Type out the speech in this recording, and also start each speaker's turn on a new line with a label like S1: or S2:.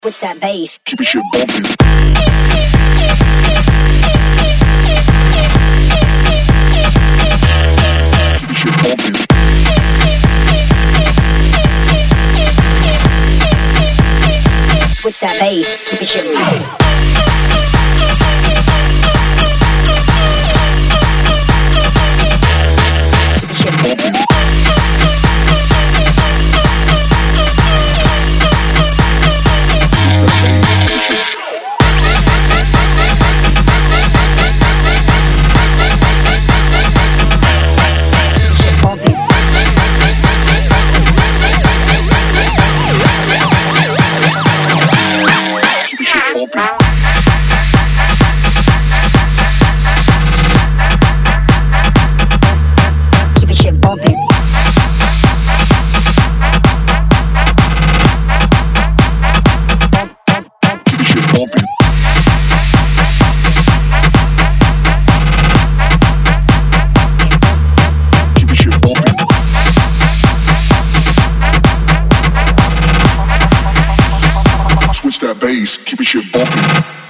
S1: Switch that bass.
S2: Keep your shit bumping. Keep your shit bumping.
S1: Switch that bass. Keep your shit bumping. Keep your shit bumping.
S2: Switch that bass, keep your shit bumping.